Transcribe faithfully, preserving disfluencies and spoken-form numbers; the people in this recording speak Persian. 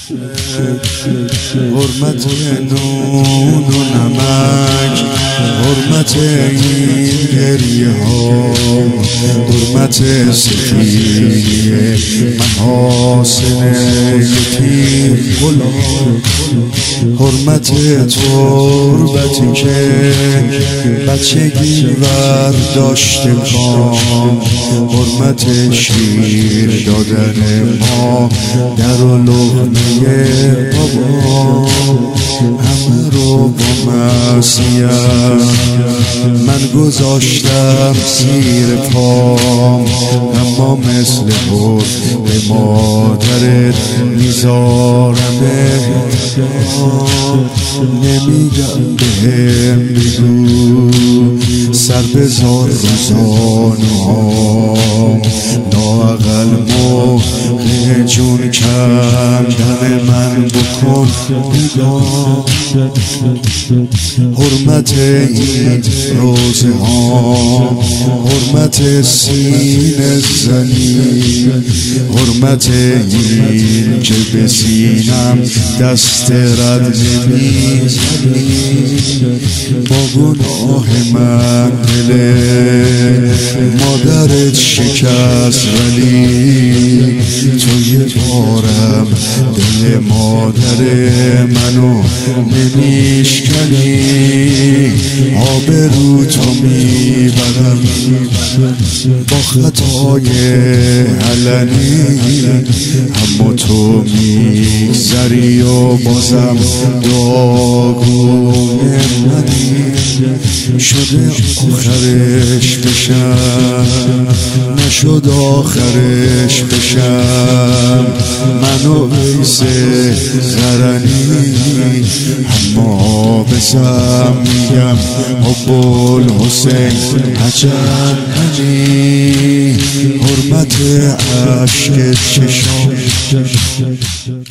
حرمت نون و نمک، حرمت این گریه ها، حرمت سفینی محاسن یتیم غلام، حرمت تربتی که بچگی ور داشته کام، حرمت شیر دادن ما در و لقمه بابا، همه رو با معصیت من گذاشتم زیر پام، اما مثل بود به مادرت میذارم احترام. نمیگم بهم بگو سر بذار روزانه ها، لااقل موقع جون کندن من بکن بیدار. حرمت این روزه ها، حرمت سینه زنی، حرمت این که به سینم دست رد نمیزنی. با گناه من دل مادرت شکست، ولی تو یه بارم دل مادر منو نمیشکنی. آبرو تو میبرم با خطای علنی، اما تو میگذری و بازم داغون منی. شده آخرش بشم، نشد آخرش بشم، منو ویسه غرنی، اما بزم میگم ابوالحسین عجب منی. حرمت عشق چشم